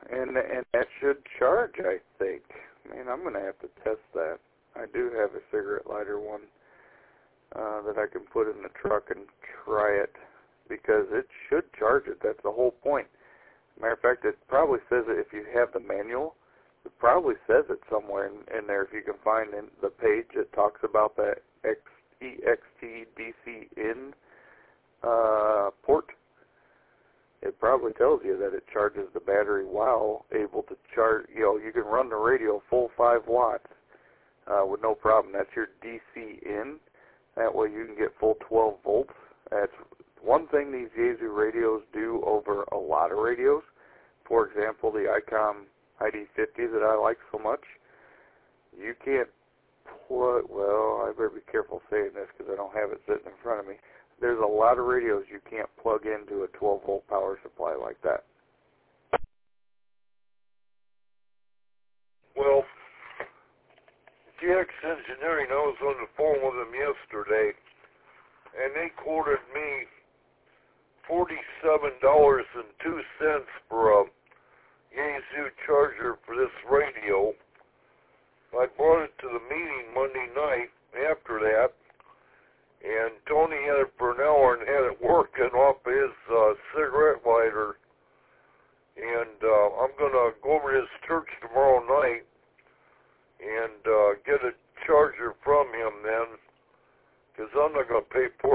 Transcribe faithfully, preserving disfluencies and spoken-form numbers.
and and that should charge, I think. Man, I'm going to have to test that. I do have a cigarette lighter one uh, that I can put in the truck and try it, because it should charge it. That's the whole point. Matter of fact, it probably says it if you have the manual. It probably says it somewhere in, in there if you can find in the page that talks about that E X T D C in uh, port. It probably tells you that it charges the battery while able to charge. You know, you can run the radio full five watts uh, with no problem. That's your D C in. That way you can get full twelve volts. That's one thing these Yaesu radios do over a lot of radios. For example, the ICOM I D fifty that I like so much. You can't plug, well, I better be careful saying this because I don't have it sitting in front of me. There's a lot of radios you can't plug into a twelve volt power supply like that. Well, G X Engineering, I was on the phone with them yesterday, and they quoted me forty-seven dollars and two cents for a Yaesu charger for this radio. I brought it to the meeting Monday night after that, and Tony had it for an hour and had it working off his uh, cigarette lighter. And uh, I'm going to go over to his church tomorrow night and uh, get a charger from him then, because I'm not going to pay